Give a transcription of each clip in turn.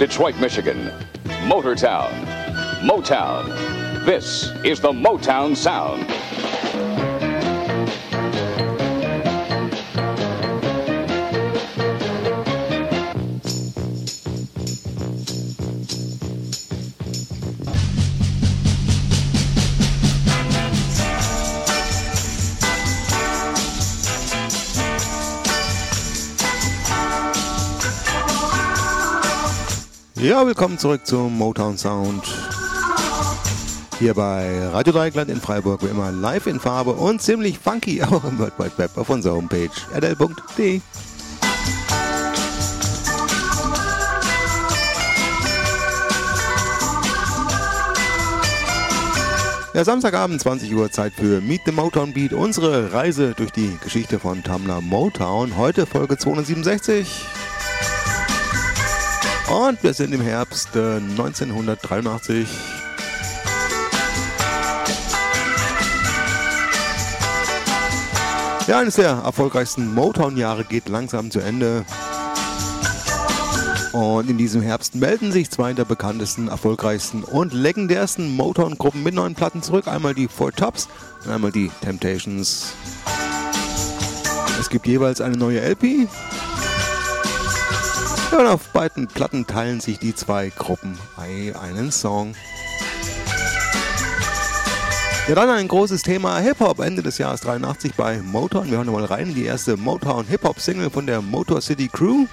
Detroit, Michigan. Motortown. Motown. This is the Motown Sound. Ja, willkommen zurück zum Motown Sound. Hier bei Radio Dreieckland in Freiburg, wie immer live in Farbe und ziemlich funky, auch im World Wide Web auf unserer Homepage rdl.de. Ja, Samstagabend, 20 Uhr, Zeit für Meet the Motown Beat, unsere Reise durch die Geschichte von Tamla Motown. Heute Folge 267. Und wir sind im Herbst 1983. Ja, eines der erfolgreichsten Motown-Jahre geht langsam zu Ende. Und in diesem Herbst melden sich zwei der bekanntesten, erfolgreichsten und legendärsten Motown-Gruppen mit neuen Platten zurück. Einmal die Four Tops und einmal die Temptations. Es gibt jeweils eine neue LP. Ja, und auf beiden Platten teilen sich die zwei Gruppen einen Song. Ja, dann ein großes Thema Hip-Hop Ende des Jahres 83 bei Motown. Wir hören mal rein in die erste Motown Hip-Hop-Single von der Motor City Crew.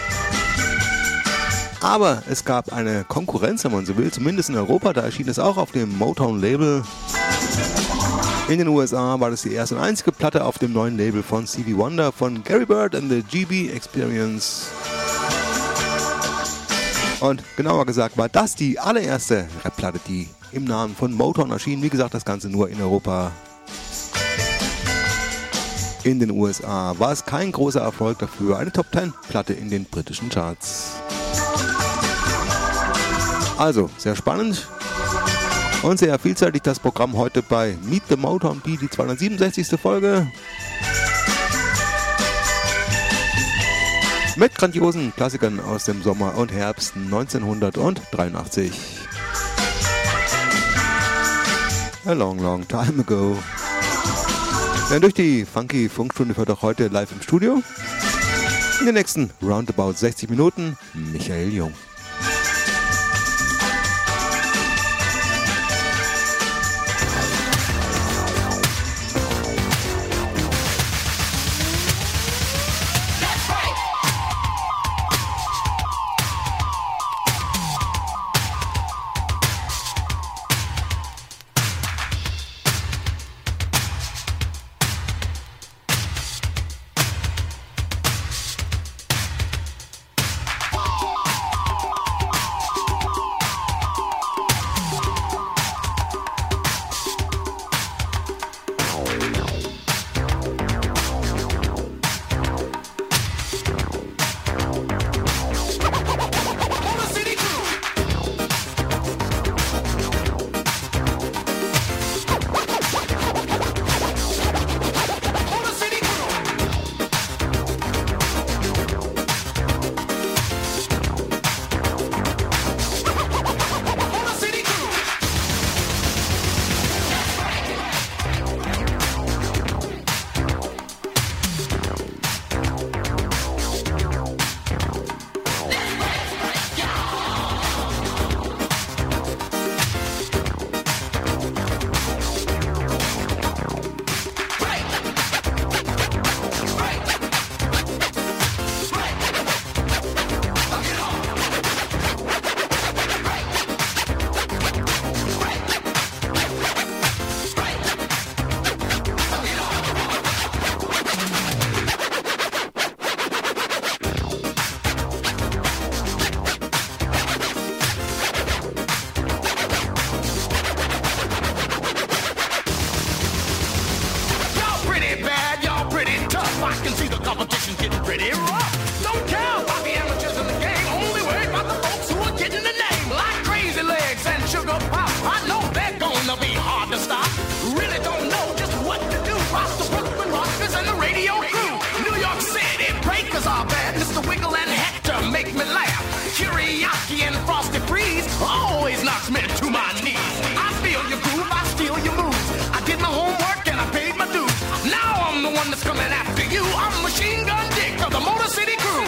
Aber es gab eine Konkurrenz, wenn man so will, zumindest in Europa. Da erschien es auch auf dem Motown-Label. In den USA war das die erste und einzige Platte auf dem neuen Label von Stevie Wonder von Gary Bird and the GB Experience. Und genauer gesagt war das die allererste Rap-Platte, die im Namen von Motown erschien. Wie gesagt, das Ganze nur in Europa. In den USA war es kein großer Erfolg dafür. Eine Top-10-Platte in den britischen Charts. Also, sehr spannend und sehr vielseitig das Programm heute bei Meet the Motown Beat, die 267. Folge. Mit grandiosen Klassikern aus dem Sommer und Herbst 1983. A long, long time ago. Denn durch die funky Funkstunde wird auch heute live im Studio. In den nächsten roundabout 60 Minuten Michael Jung. Mr. Wiggle and Hector make me laugh. Kiriaki and City Crew.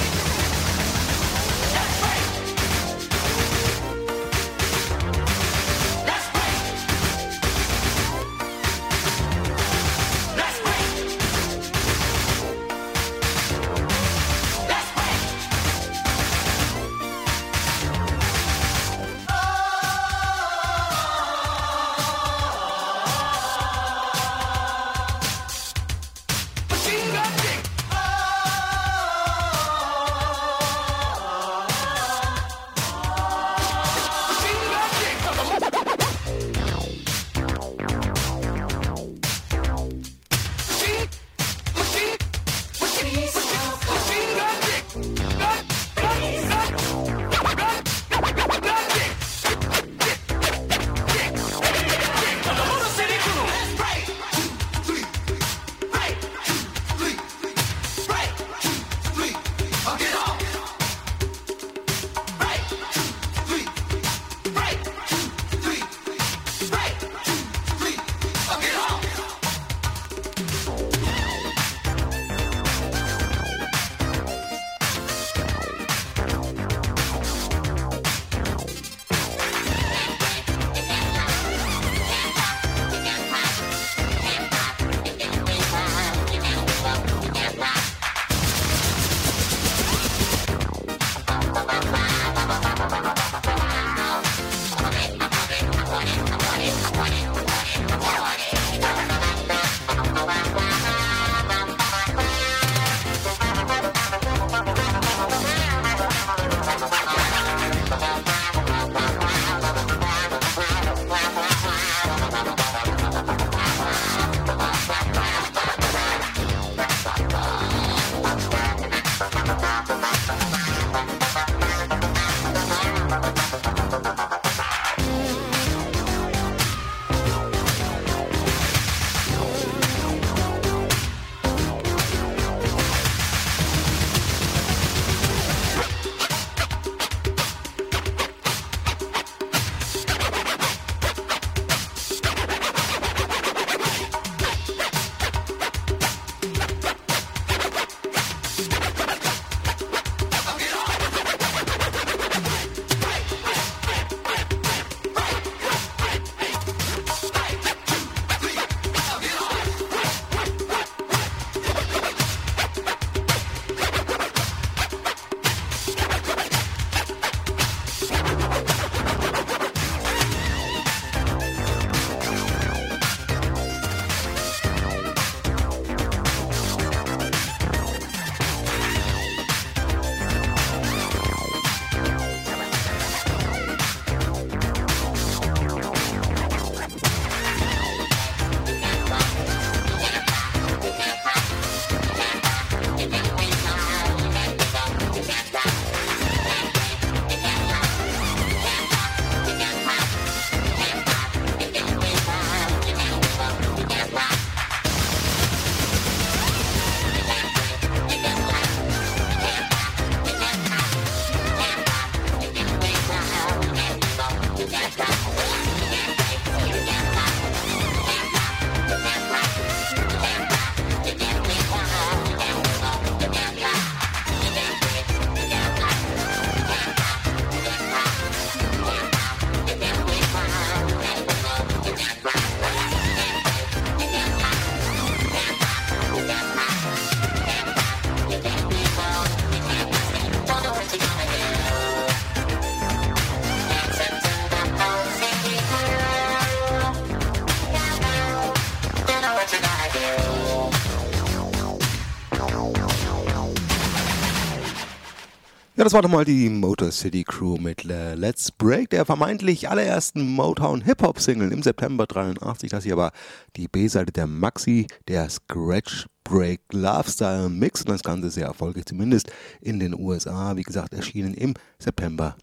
Ja, das war doch mal die Motor City Crew mit Let's Break, der vermeintlich allerersten Motown-Hip-Hop-Single im September 83. Das hier war die B-Seite der Maxi, der Scratch Break Love Style Mix, und das Ganze sehr erfolgreich, zumindest in den USA. Wie gesagt, erschienen im September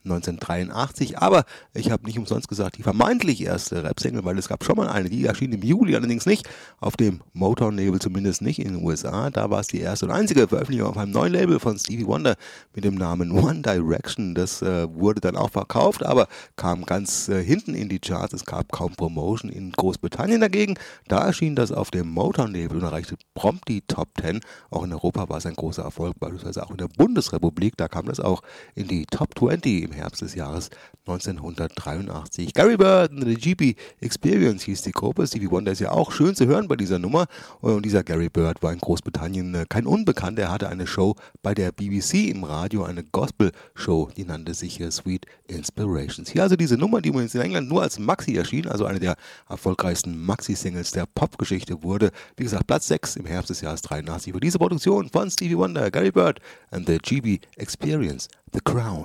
1983. Aber ich habe nicht umsonst gesagt, die vermeintlich erste Rap-Single, weil es gab schon mal eine, die erschien im Juli, allerdings nicht auf dem Motown-Label, zumindest nicht in den USA. Da war es die erste und einzige Veröffentlichung auf einem neuen Label von Stevie Wonder mit dem Namen One Direction. Das wurde dann auch verkauft, aber kam ganz hinten in die Charts. Es gab kaum Promotion in Großbritannien dagegen. Da erschien das auf dem Motown-Label und erreichte prompt die die Top 10. Auch in Europa war es ein großer Erfolg, beispielsweise auch in der Bundesrepublik. Da kam das auch in die Top 20 im Herbst des Jahres 1983. Gary Bird and the GB Experience hieß die Gruppe. Stevie Wonder ist ja auch schön zu hören bei dieser Nummer. Und dieser Gary Bird war in Großbritannien kein Unbekannter. Er hatte eine Show bei der BBC im Radio, eine Gospel-Show, die nannte sich Sweet Inspirations. Hier also diese Nummer, die übrigens in England nur als Maxi erschien, also eine der erfolgreichsten Maxi-Singles der Popgeschichte wurde. Wie gesagt, Platz 6 im Herbst des Jahres 83 für diese Produktion von Stevie Wonder, Gary Bird and the GB Experience, The Crown.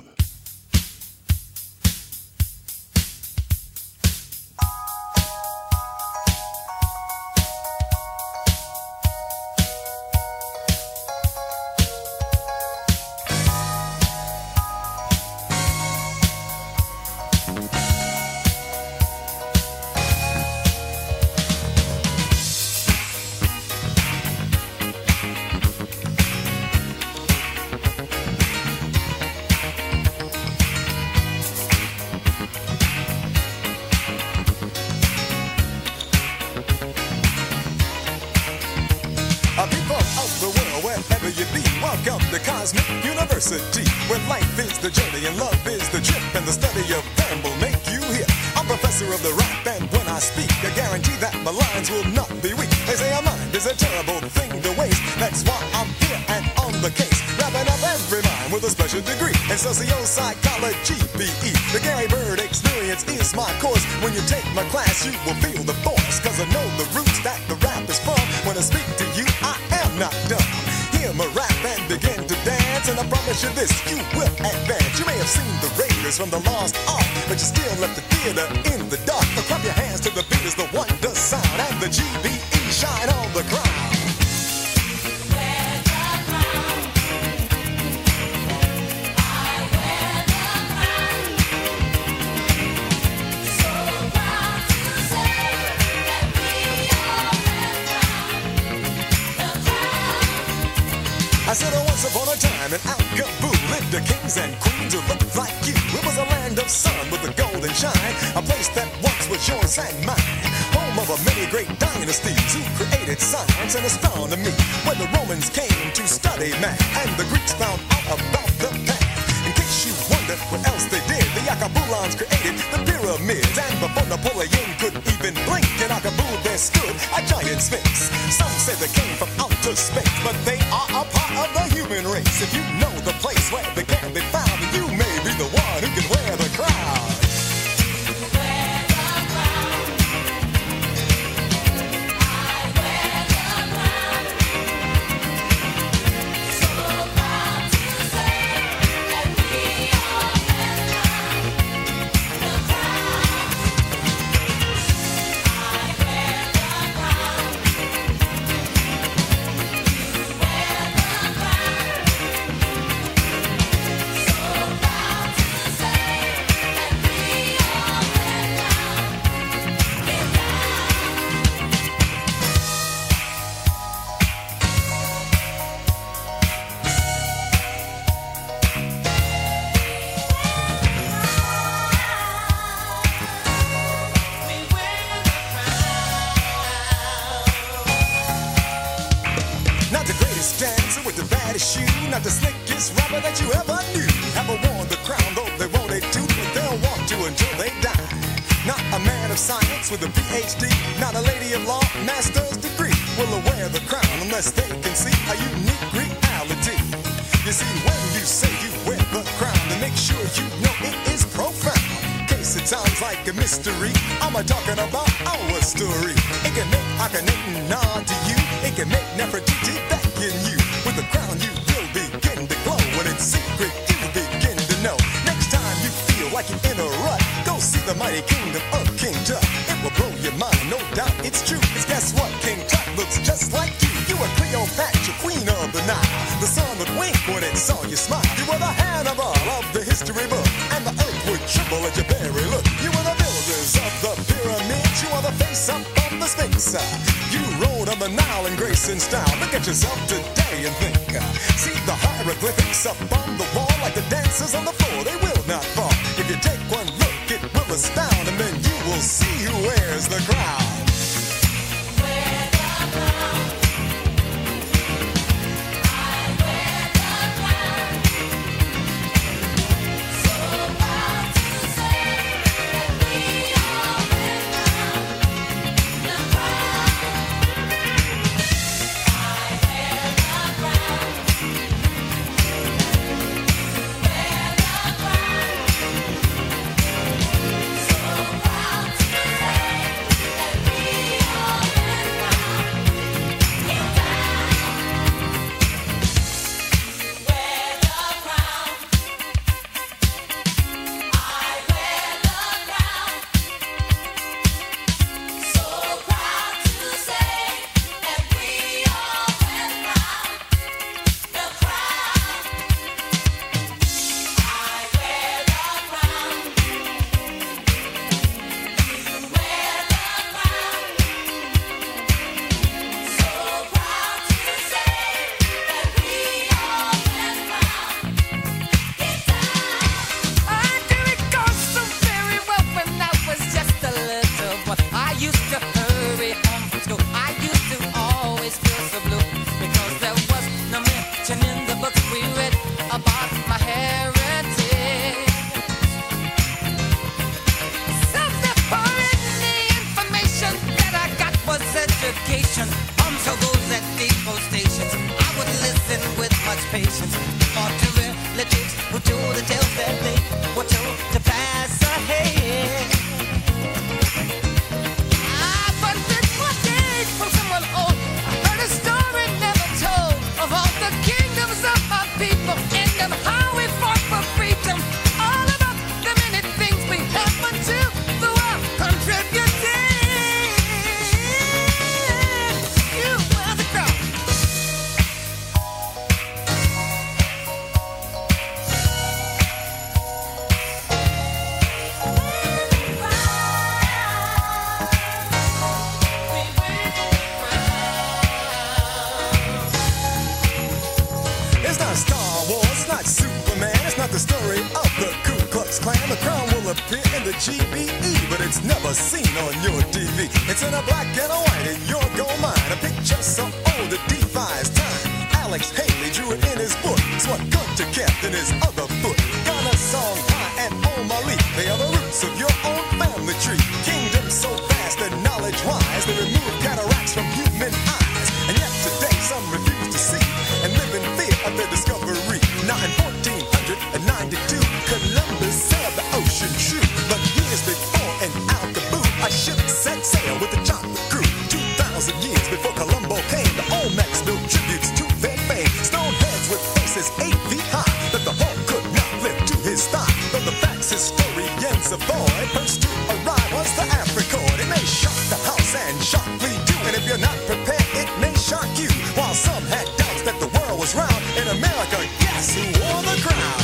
Where life is the journey and love is the trip, and the study of them will make you hear. I'm professor of the rap, and when I speak, I guarantee that my lines will not be weak. They say a mind is a terrible thing to waste. That's why I'm here and on the case, wrapping up every mind with a special degree in socio-psychology, BE. The Gary Bird Experience is my course. When you take my class, you will feel the force, cause I know the roots that the rap is from. When I speak to you, I am not dumb. Hear me rap and begin to dance, and I promise you this, you will advance. You may have seen the Raiders from the Lost Ark, but you still left the theater in the dark. But clap your hands to the beat as the wonder sound, and the GBE shine on the ground. I said once upon a time in Al-Kabul lived the kings and queens who looked like you. It was a land of sun with a golden shine, a place that once was yours and mine. Home of a many great dynasties who created science and astronomy, where the Romans came to study math and the Greeks found out about the past. In case you wonder what else they did, the Akabulans created the pyramids, and before Napoleon could even blink, in Akabul there stood a giant sphinx. Some say they came from outer space, but they are a part of the human race. If you know the place where they can be found, you may be the one who can wear the crown. Not the slickest rapper that you ever knew. Ever worn the crown, though they wanted to, but they'll want to until they die. Not a man of science with a PhD, not a lady of law, master's degree, will wear the crown unless they can see a unique reality. You see, when you say you wear the crown, then make sure you know it is profound. In case it sounds like a mystery, I'm talking about our story. It can make Akhenaten nod to you, it can make Nefertiti beckon you. With the crown you will begin to glow, when it's secret you begin to know. Next time you feel like you're in a rut, go see the mighty kingdom of King Tut. It will blow your mind, no doubt it's true. Cause guess what, King Tut looks just like you. You were Cleopatra, queen of the Nile. The sun would wink when it saw you smile. You were the Hannibal of the history book, and the earth would tremble at your very look. You were the builders of the pyramids, you are the face up of the Sphinx. You rode on the Nile in grace and style. Look at yourself today and think. See the hieroglyphics up on the wall, like the dancers on the floor, they will not fall. If you take one look, it will astound, and then you will see who wears the crown. Wear the crown. patience, or to relatives who told the tales that they were told to pass ahead. But this one day from someone old, I heard a story never told of all the kingdoms of my people and of how we fought for freedom. All about the many things we happened to the world contributed. You were the crowd. It's not Star Wars, it's not Superman, it's not the story of the Ku Klux Klan. The crown will appear in the GBE, but it's never seen on your TV. It's in a black and a white and your gold mine. A picture so old it defies time. Alex Haley drew it in his book. It's what Gunter kept in his other book. Ghana Song High and Omali, they are the roots of your own family tree. Kingdom so vast and knowledge-wise, they remove cataracts from human eyes. And yet today some refuse to see and live in fear of their discovery. Now in 1492, Columbus sailed the ocean true. But years before and out the blue, a ship set sail with the chocolate crew. 2,000 years before Columbo came, the Olmecs built tributes to their fame. Stone heads with faces 8 feet high, that the hawk could not lift to his thigh. Though the facts historians avoid, first to arrive was the Africord. It may shock the house and sharply do, and if you're not prepared, it may shock you. While some had doubts that the world was round, in America, guess who wore the crown?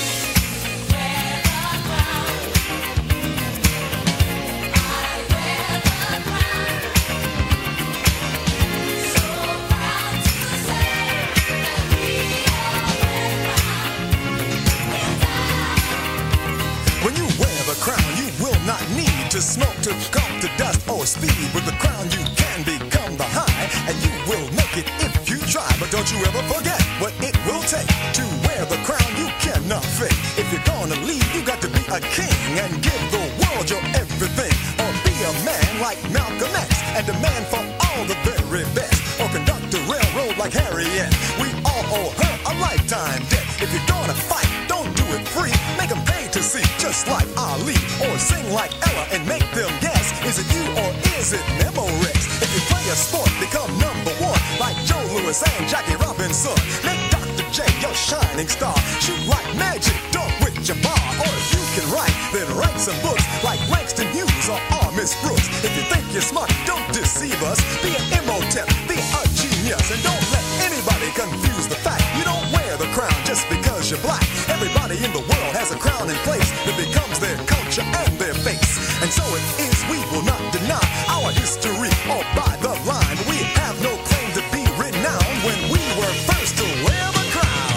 When you wear the crown, you will not need to smoke to come to dust or speed. With the crown, you can become the high, and you will make it if you try. But don't you ever forget what it will take to wear the crown. You cannot fake. If you're gonna lead, you got to be a king and give the world your everything. Or be a man like Malcolm X and demand for all the very best. Or conduct a railroad like Harriet. We all owe her a lifetime debt. If you're gonna fight, don't do it free. Make them pay to see, just like Ali. Or sing like Ella and make them guess. Is it you or is it Memorex? If you play a sport, become number one, like Joe Louis and Jackie Robinson. Make Dr. J your shining star. Shoot like magic, dunk with Jabbar. Or if you can write, then write some books like Langston Hughes or Miss Brooks. If you think you're smart, don't deceive us. Be an Imhotep, be a genius. And don't let anybody confuse the fact you don't wear the crown just because you're black. Everybody in the world has a crown in place that becomes their culture and their face. And so it is, we will not deny our history or by the line. We have no claim to be renowned when we were first to wear the crown.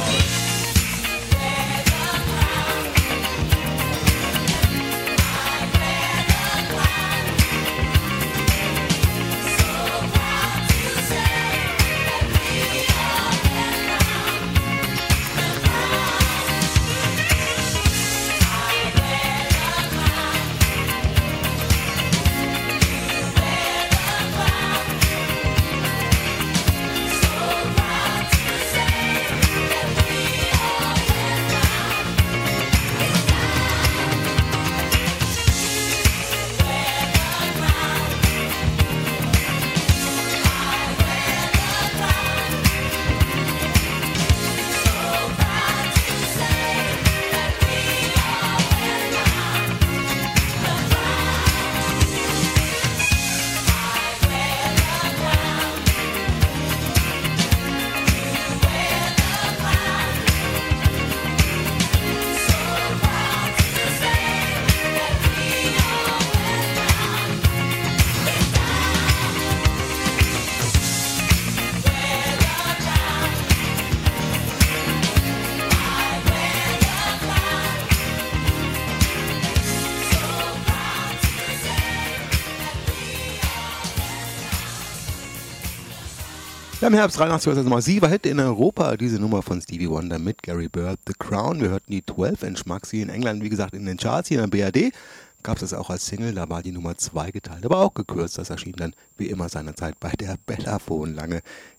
Ja, im Herbst 83 war das massiver Hit in Europa, diese Nummer von Stevie Wonder mit Gary Bird, The Crown. Wir hörten die 12-Inch Maxi in England, wie gesagt, in den Charts. Hier in der BRD gab es das auch als Single, da war die Nummer 2 geteilt, aber auch gekürzt. Das erschien dann wie immer seinerzeit bei der Bellaphon lange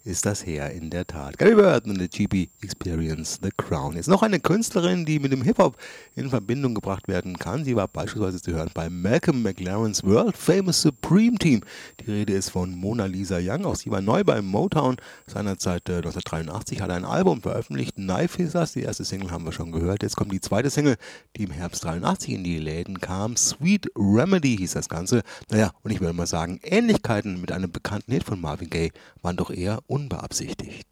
ist das her, in der Tat. Gary Burton und the GB Experience, The Crown. Jetzt noch eine Künstlerin, die mit dem Hip-Hop in Verbindung gebracht werden kann. Sie war beispielsweise zu hören bei Malcolm McLaren's World Famous Supreme Team. Die Rede ist von Mona Lisa Young. Auch sie war neu bei Motown. Seinerzeit 1983 hat er ein Album veröffentlicht. Knife ist das. Die erste Single haben wir schon gehört. Jetzt kommt die zweite Single, die im Herbst 83 in die Läden kam. Sweet Remedy hieß das Ganze. Naja, und ich würde mal sagen, Ähnlichkeiten mit einem bekannten Hit von Marvin Gaye waren doch eher unbeabsichtigt.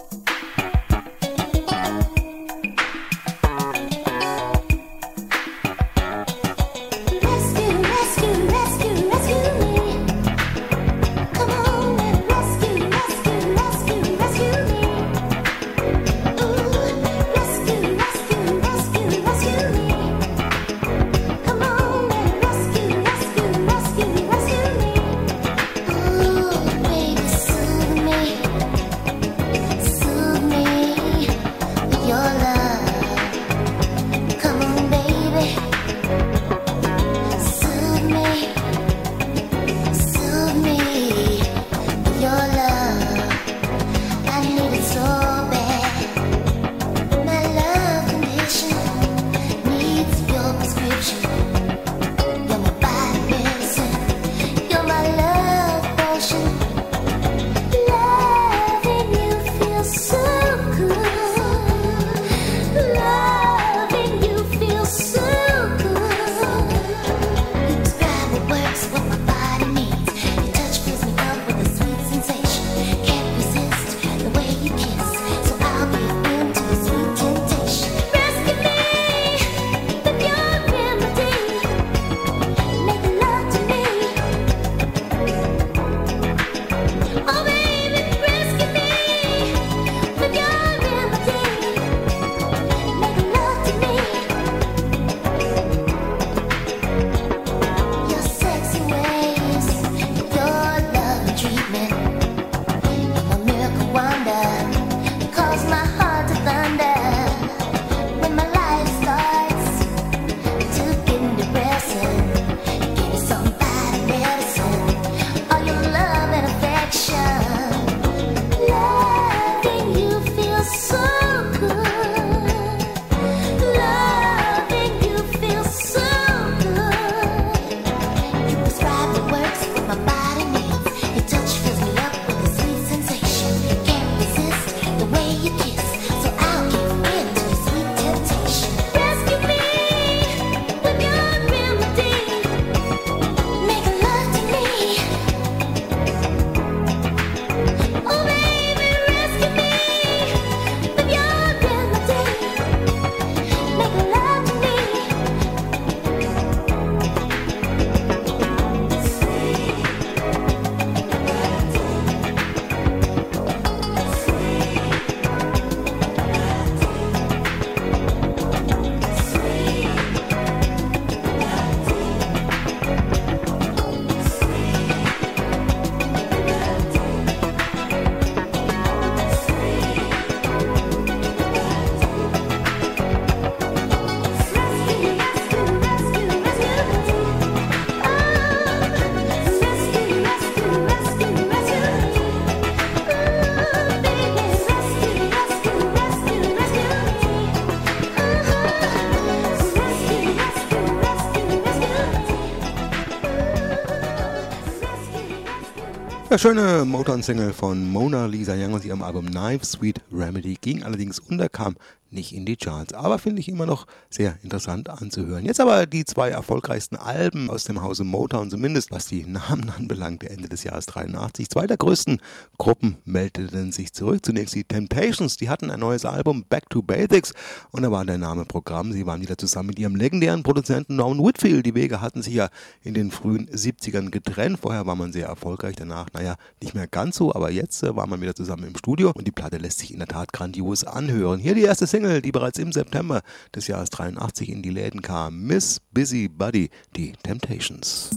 Ja, schöne Motown-Single von Mona Lisa Young aus ihrem Album Knife, Sweet Remedy, ging allerdings unter, kam nicht in die Charts, aber finde ich immer noch sehr interessant anzuhören. Jetzt aber die zwei erfolgreichsten Alben aus dem Hause Motown, zumindest was die Namen anbelangt, Ende des Jahres 83. Zwei der größten Gruppen meldeten sich zurück. Zunächst die Temptations, die hatten ein neues Album, Back to Basics, und da war der Name Programm. Sie waren wieder zusammen mit ihrem legendären Produzenten Norman Whitfield. Die Wege hatten sich ja in den frühen 70ern getrennt. Vorher war man sehr erfolgreich, danach, nicht mehr ganz so, aber jetzt war man wieder zusammen im Studio und die Platte lässt sich in der Tat grandios anhören. Hier die erste Single, die bereits im September des Jahres 83 in die Läden kam, Miss Busy Buddy, die Temptations.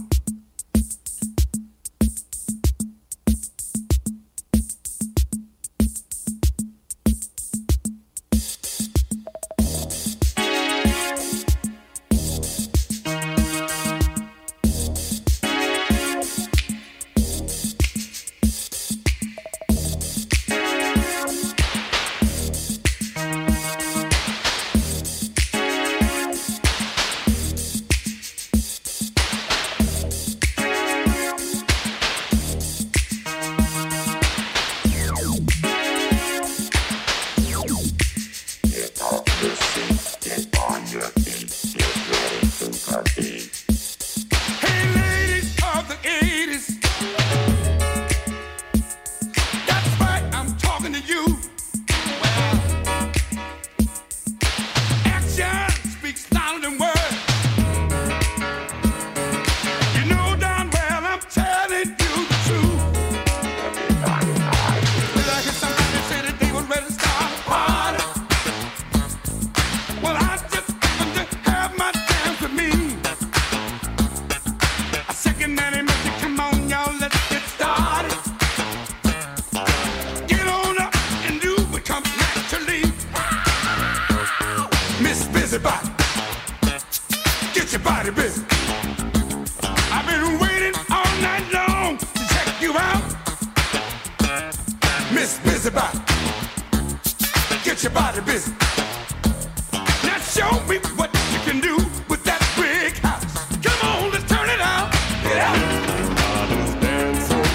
Get your body busy. Now show me what you can do with that big house. Come on, let's turn it out. Get out. Everybody's dancing.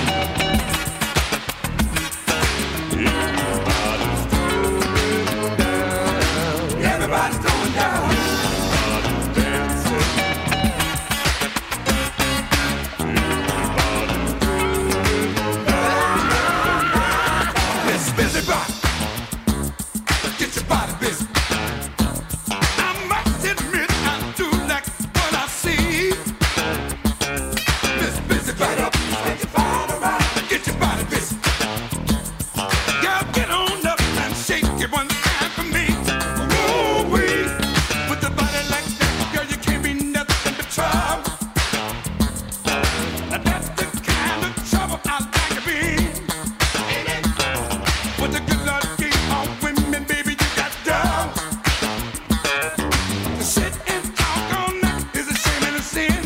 Everybody's going down. Everybody's dancing. Miss Busybody, get your body busy. I must admit I do like what I see. Miss Busybody, get your body right. Get your body busy. Girl, get on up and shake it one time for me. Ooh-wee. With a body like that, girl, you can't be nothing but trouble. Now that's the kind of trouble I like to be. What the good Lord gave all women, baby, you got down. To sit and talk all night is a shame and a sin.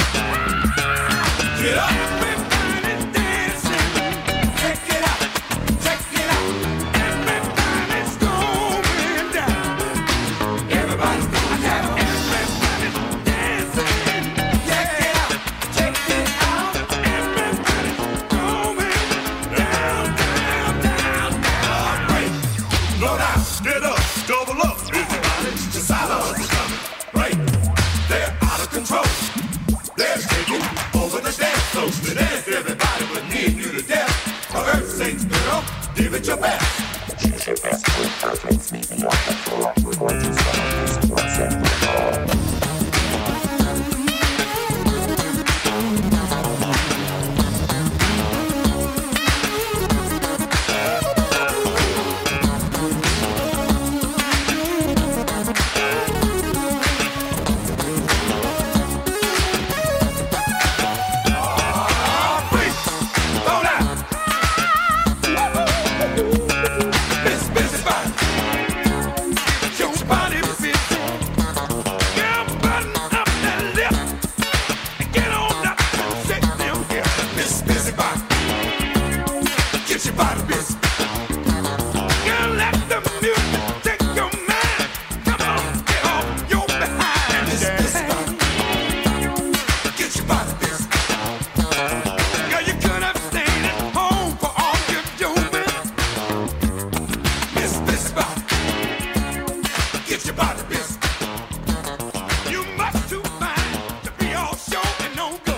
Get up, everybody's dancing. Check it out, check it out. Everybody's going down. Everybody's going down. Everybody's dancing. Check it out, check it out. Everybody's going down, down, down, down. Break, slow down, get up, double up. Everybody, the silence is coming. Break, they're out of control. They're taking over the dance floor. The dance, everybody would need you to death. For Earth's sake, girl, give it your best. Choose your best with Perfect Media. We're going to start this process. Break, slow down. Miss Busybody, get your body busy. Girl, button up that lip and get on up and shake them hips. Miss Busybody, get your body busy. Girl, let the music take your mind. Come on, get off your behind. Miss Busybody, get your body busy. Girl, you could have stayed at home for all you're doing. Miss Busybody, get your body busy. You must too fine to be all show and no go.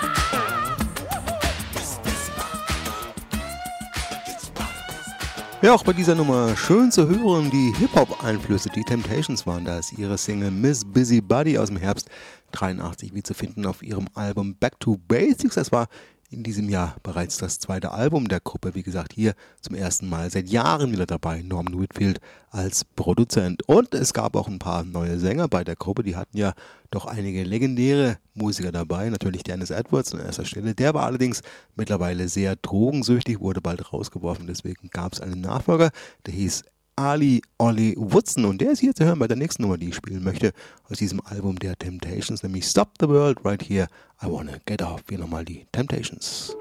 Miss Busybody, get your body busy. Ja, auch bei dieser Nummer schön zu hören, die Hip-Hop-Einflüsse. Die Temptations waren das. Ihre Single Miss Busybody aus dem Herbst 83, wie zu finden auf ihrem Album Back to Basics. Das war in diesem Jahr bereits das zweite Album der Gruppe. Wie gesagt, hier zum ersten Mal seit Jahren wieder dabei, Norman Whitfield als Produzent. Und es gab auch ein paar neue Sänger bei der Gruppe. Die hatten ja doch einige legendäre Musiker dabei. Natürlich Dennis Edwards an erster Stelle. Der war allerdings mittlerweile sehr drogensüchtig, wurde bald rausgeworfen. Deswegen gab es einen Nachfolger, der hieß Ali Ollie Woodson. Und der ist hier zu hören bei der nächsten Nummer, die ich spielen möchte, aus diesem Album der Temptations, nämlich Stop the World Right Here, I Wanna Get Off. Hier nochmal die Temptations.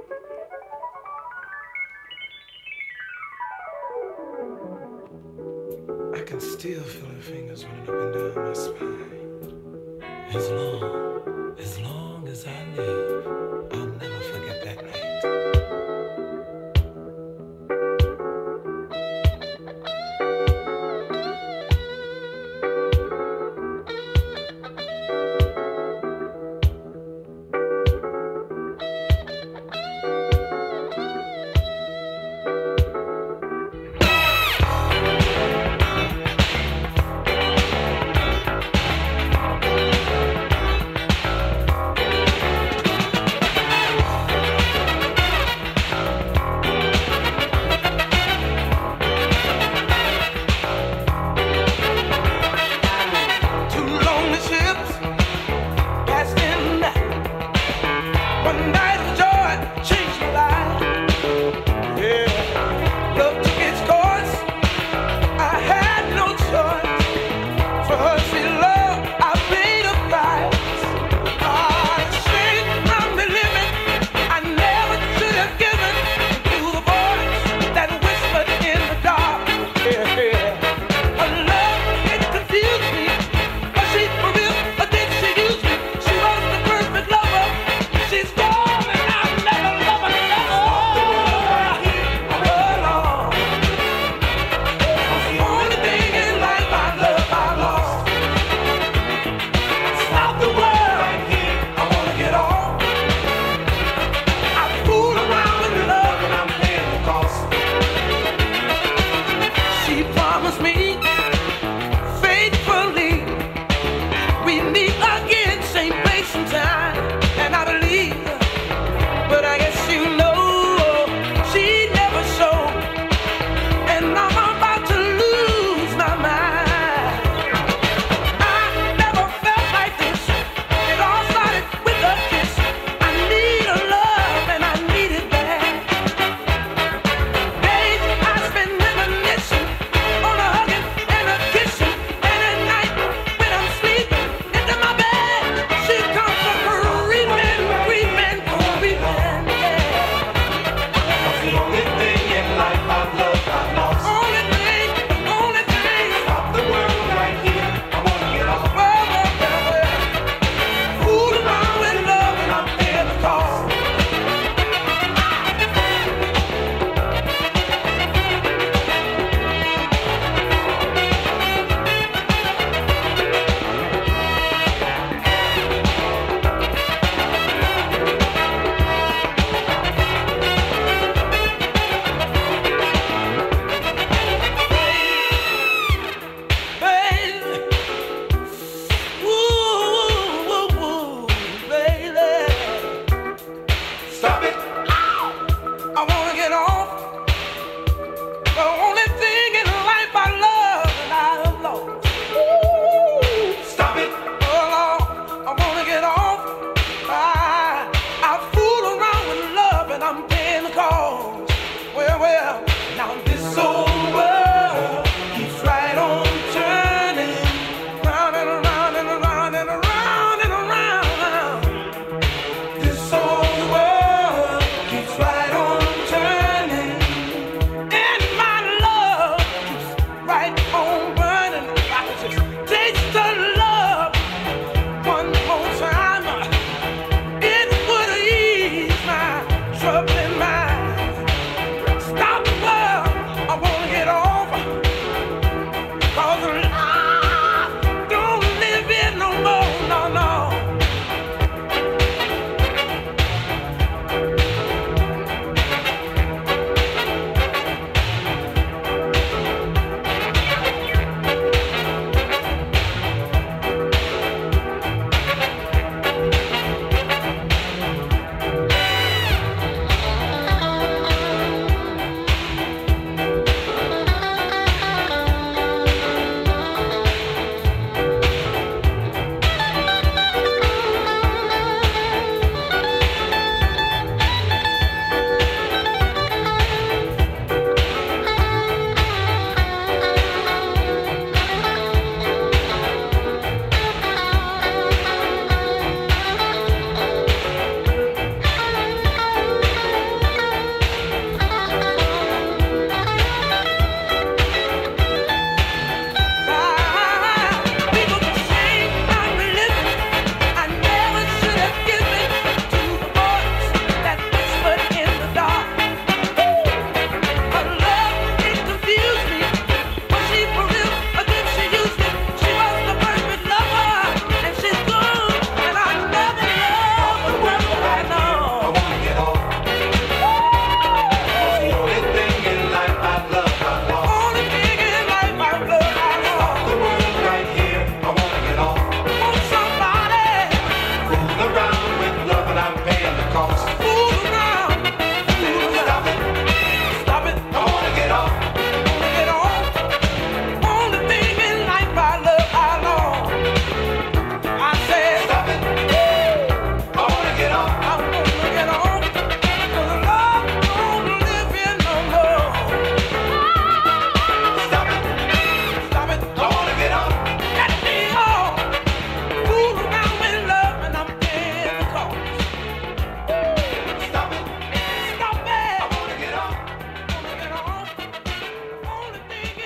I can still feel her fingers running up and down my spine. As long as I live, I'll never forget that night.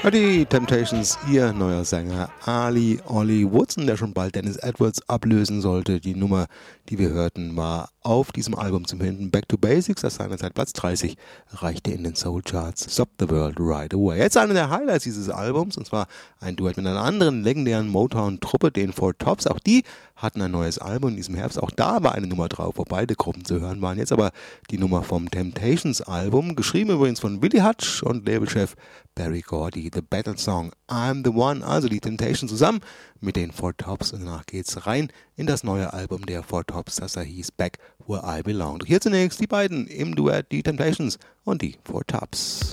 Die Temptations, ihr neuer Sänger Ali Ollie Woodson, der schon bald Dennis Edwards ablösen sollte. Die Nummer, die wir hörten, war auf diesem Album zum Hinten Back to Basics, das seinerzeit Platz 30 erreichte in den Soul Charts. Stop the World Right Away. Jetzt einer der Highlights dieses Albums, und zwar ein Duett mit einer anderen legendären Motown-Truppe, den Four Tops. Auch die hatten ein neues Album in diesem Herbst. Auch da war eine Nummer drauf, wo beide Gruppen zu hören waren. Jetzt aber die Nummer vom Temptations-Album, geschrieben übrigens von Willie Hutch und Labelchef Berry Gordy. The Battle Song I'm the One, also die Temptations zusammen mit den Four Tops. Und danach geht's rein in das neue Album der Four Tops, das da hieß Back Where I Belong. Hier zunächst die beiden im Duett, die Temptations und die Four Tops.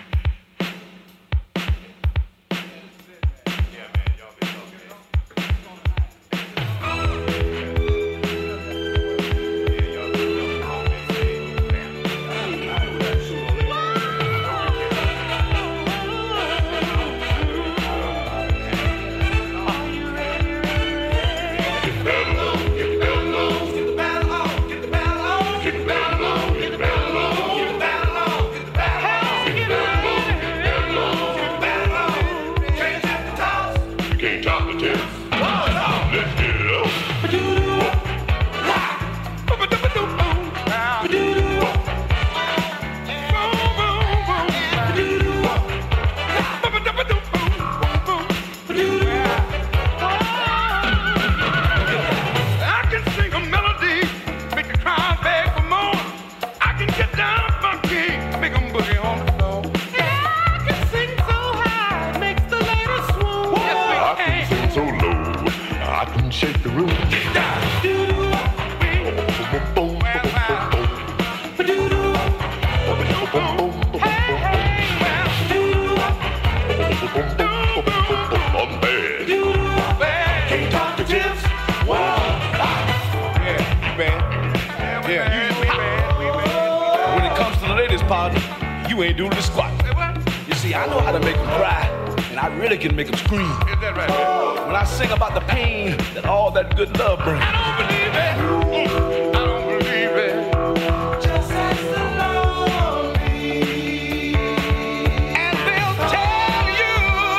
You ain't doing the squat. You see, I know how to make them cry, and I really can make them scream. Is that right? When I sing about the pain that all that good love brings. I don't believe it. I don't believe it. Just ask the lonely, and they'll tell you.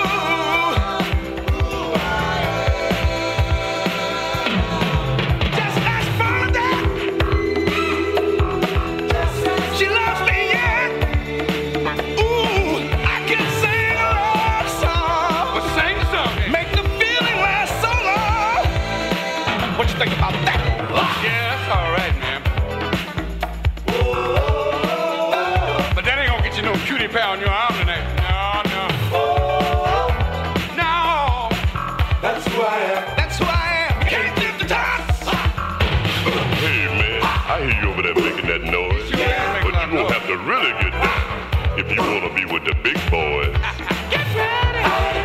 Just ask Bernadette. She loves me. Think about that. Yeah, that's all right, man. But that ain't gonna get you no cutie pie on your arm tonight. No. No. That's who I am. That's who I am. Can't live the tops. Hey, man, I hear you over there making that noise. But you gonna have to really get down if you wanna be with the big boys. Get ready.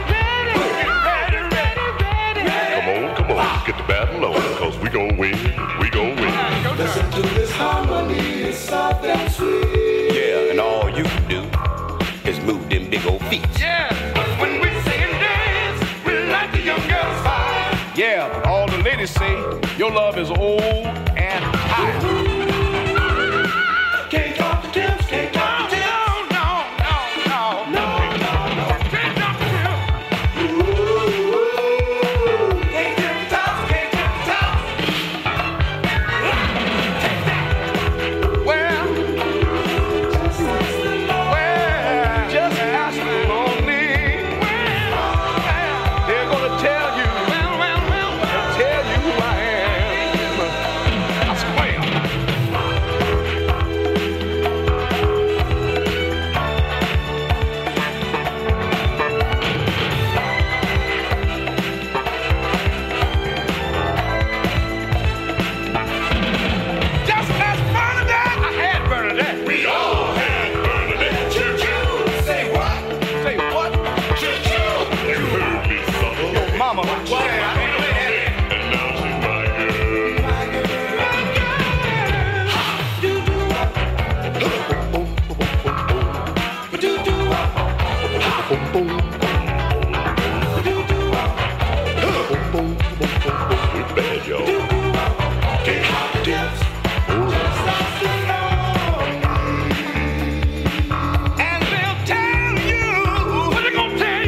Come on, let's get the battle on, cause we gon' win. Listen to this harmony, it's soft and sweet. Yeah, and all you can do is move them big old feet. Yeah, but when we sing and dance, we like the young girls fine. Yeah, but all the ladies say your love is old and high. Can't talk to Tips, can't talk to Tips. And they'll tell you what they're gonna tell you.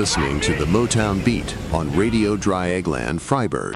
listening to the Motown Beat on Radio Dreieckland, Freiburg.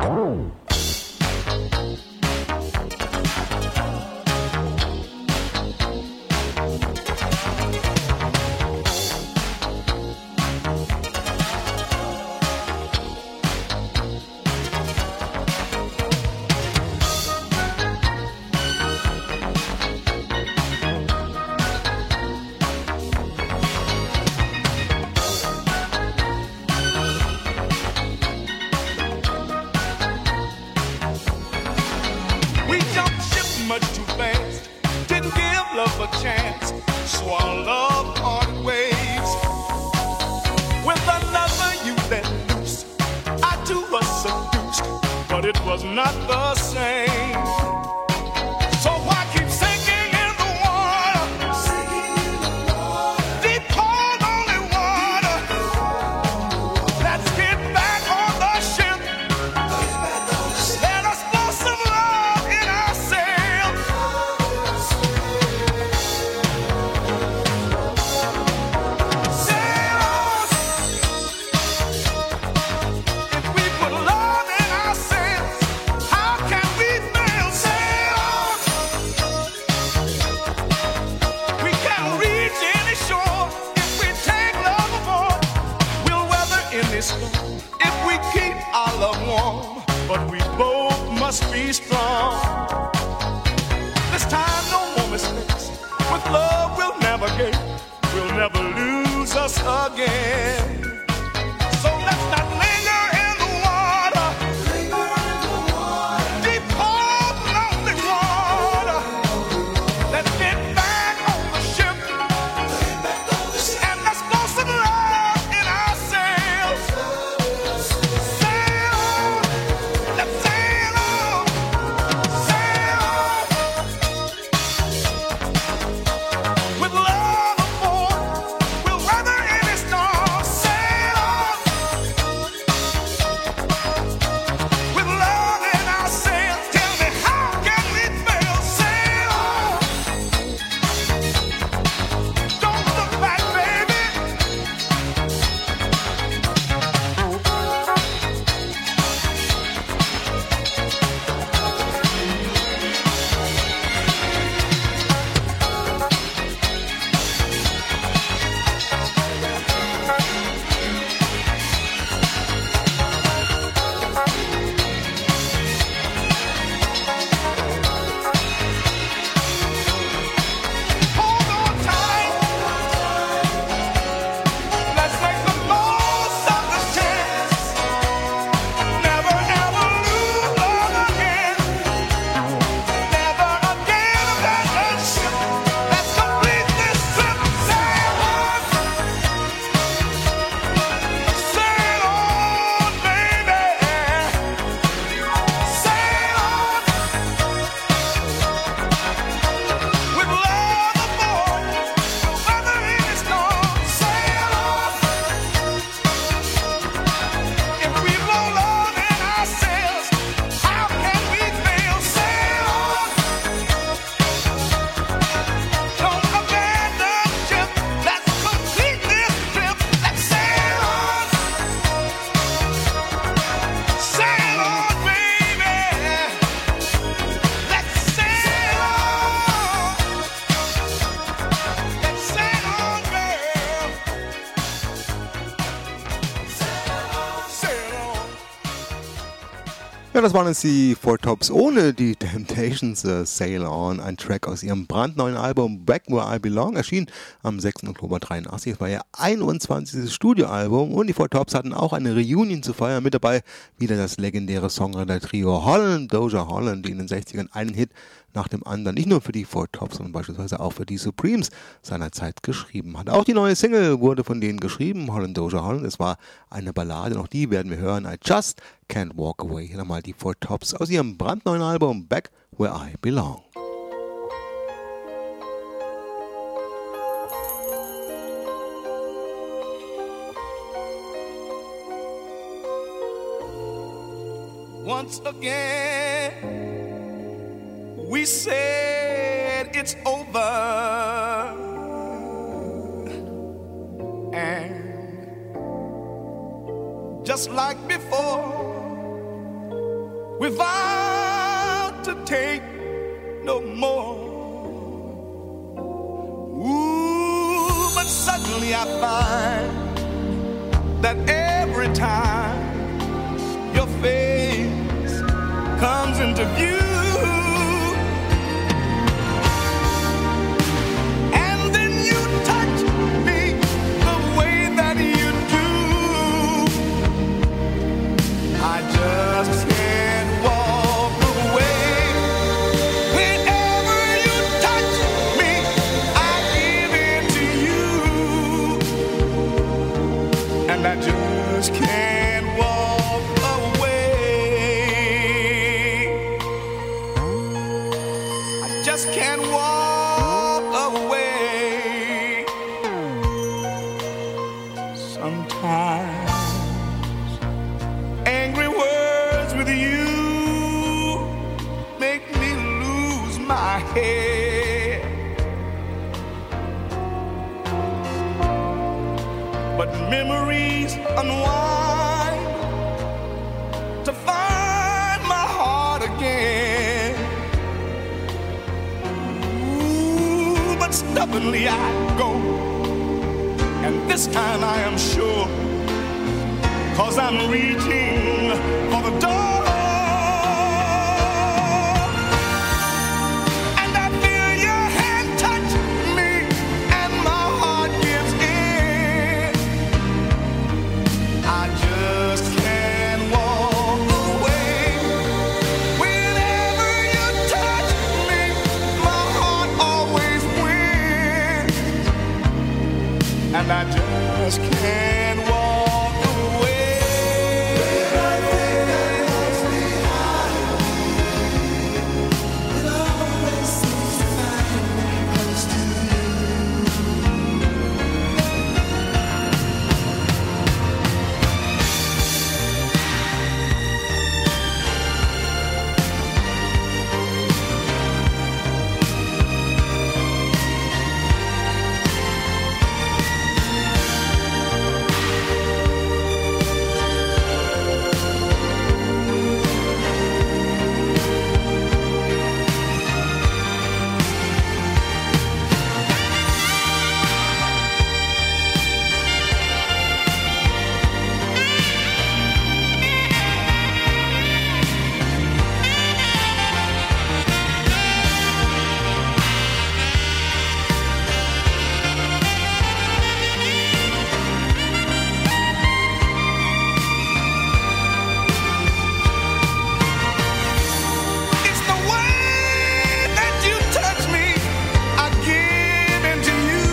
Ja, das waren jetzt die Four Tops ohne die Temptations, Sail On, ein Track aus ihrem brandneuen Album Back Where I Belong, erschien am 6. Oktober 83. Es war ihr 21. Studioalbum und die Four Tops hatten auch eine Reunion zu feiern. Mit dabei wieder das legendäre Songwriter-Trio Holland, Doja Holland, die in den 60ern einen Hit nach dem anderen, nicht nur für die Four Tops, sondern beispielsweise auch für die Supremes seinerzeit geschrieben hat. Auch die neue Single wurde von denen geschrieben, Holland, Doja Holland. Es war eine Ballade, auch die werden wir hören. I Just Can't Walk Away. Hier nochmal die Four Tops aus ihrem brandneuen Album Back Where I Belong. Once again, we said it's over, and just like before. We vowed to take no more. Ooh, but suddenly I find that every time your face comes into view, and then you touch me the way that you do, I just can't walk away. Whenever you touch me, I give in to you, and I just can't walk away. I just can't walk away. Sometimes angry words with you make me lose my head. But memories unwind to find my heart again. Ooh, but stubbornly I go, and this time I am sure, 'cause I'm reaching for the door. And I feel your hand touch me, and my heart gives in. I just can't walk away. Whenever you touch me, my heart always wins. And I just can't walk away. It's the way that you touch me, I give in to you.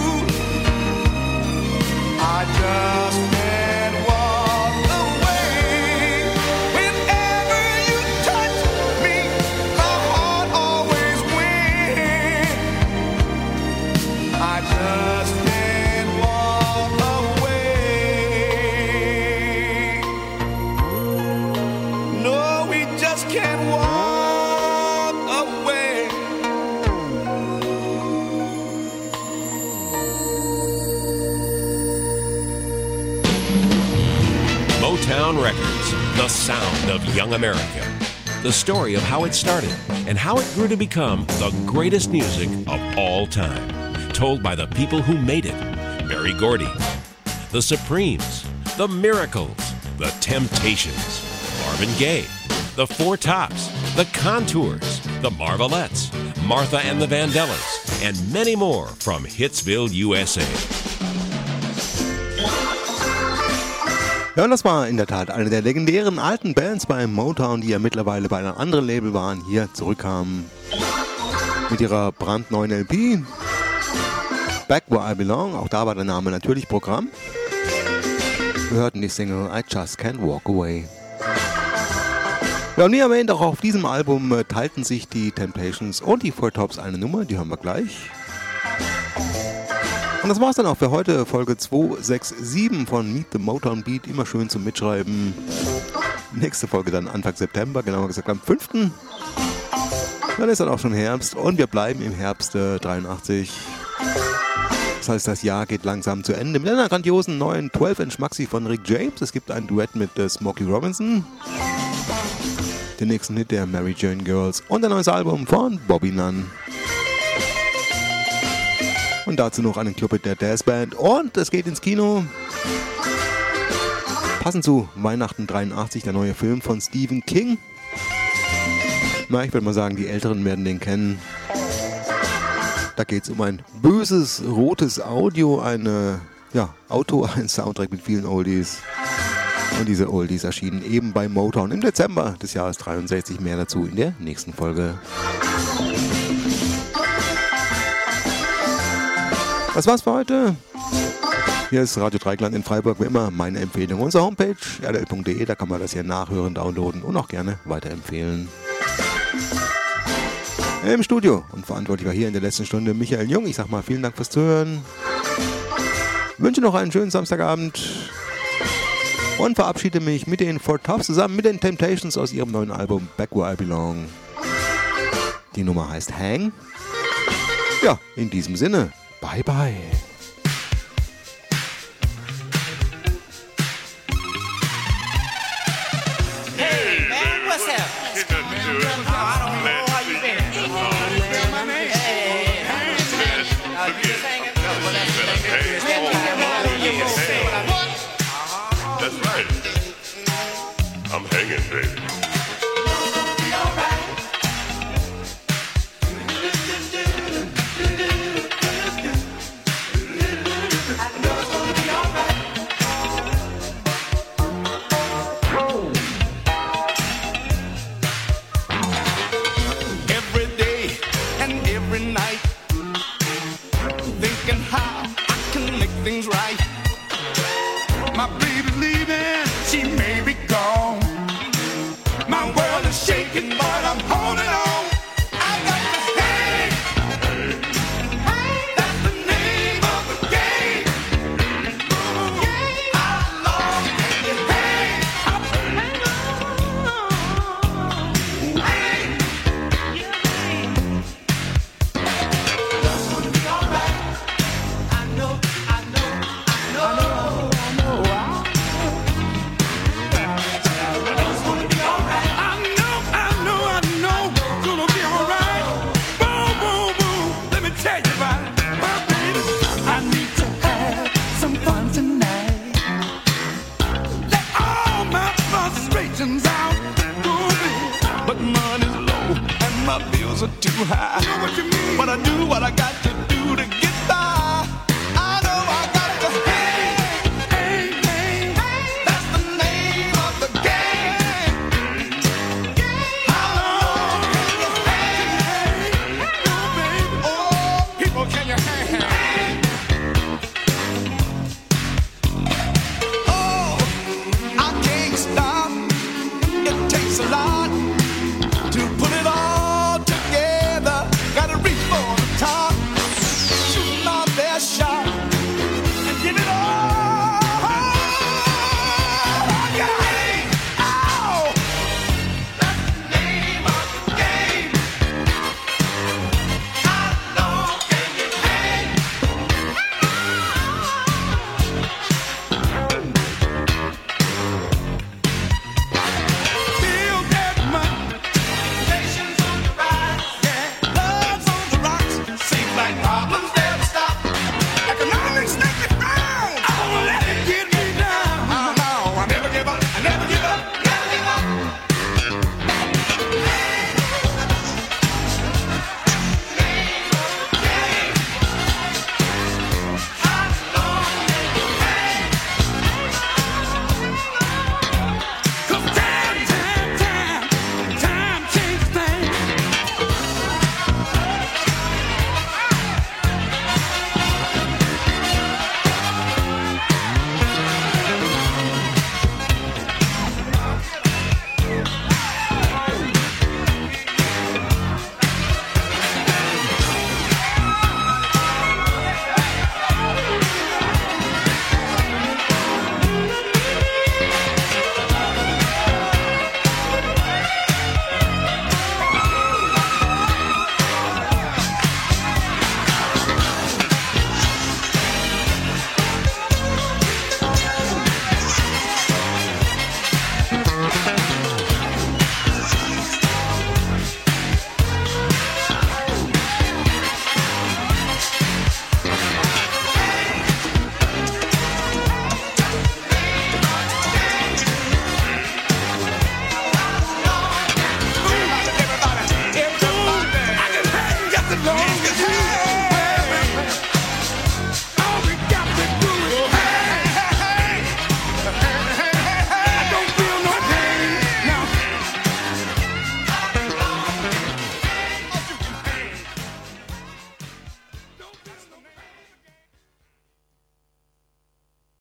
I just can't walk away. Whenever you touch me, my heart always wins. I just can't walk away. No, we just can't walk away. Motown Records, the sound of young America. The story of how it started and how it grew to become the greatest music of all time. Told by the people who made it. Berry Gordy, the Supremes, the Miracles, the Temptations, Marvin Gaye, the Four Tops, the Contours, the Marvelettes, Martha and the Vandellas, and many more from Hitsville, USA. Ja, und das war in der Tat eine der legendären alten Bands bei Motown, die ja mittlerweile bei einem anderen Label waren, hier zurückkamen mit ihrer brandneuen LP. Back Where I Belong, auch da war der Name natürlich Programm. Wir hörten die Single I Just Can't Walk Away. Ja, und wie erwähnt, auch auf diesem Album teilten sich die Temptations und die Four Tops eine Nummer, die hören wir gleich. Und das war's dann auch für heute, Folge 267 von Meet the Motown Beat. Immer schön zum Mitschreiben. Nächste Folge dann Anfang September, genauer gesagt am 5. Dann ist dann auch schon Herbst und wir bleiben im Herbst 83. Das heißt, das Jahr geht langsam zu Ende mit einer grandiosen neuen 12-Inch Maxi von Rick James. Es gibt ein Duett mit Smokey Robinson, den nächsten Hit der Mary Jane Girls und ein neues Album von Bobby Nunn. Und dazu noch einen Club mit der Jazzband und es geht ins Kino. Passend zu Weihnachten 83, der neue Film von Stephen King. Na, ich würde mal sagen, die Älteren werden den kennen. Da geht es um ein böses, rotes Audio, ein Soundtrack mit vielen Oldies. Und diese Oldies erschienen eben bei Motown im Dezember des Jahres 63. Mehr dazu in der nächsten Folge. Das war's für heute. Hier ist Radio Dreieckland in Freiburg, wie immer meine Empfehlung. Unsere Homepage rdl.de, da kann man das hier nachhören, downloaden und auch gerne weiterempfehlen. Im Studio und verantwortlich war hier in der letzten Stunde Michael Jung. Ich sag mal vielen Dank fürs Zuhören. Wünsche noch einen schönen Samstagabend und verabschiede mich mit den Four Tops zusammen mit den Temptations aus ihrem neuen Album Back Where I Belong. Die Nummer heißt Hang. Ja, in diesem Sinne, bye bye. Hey, man, what's up? I don't know how you been. That's right. I'm hanging, baby. Every day and every night, thinking how I can make things right. My baby's leaving, she may be gone. My world is shaking, but I'm holding on. I got to hang. That's the name of the game. How long can you hang? Hang. Just gonna be alright. I know. But money's low and my bills are too high. But I do what I got to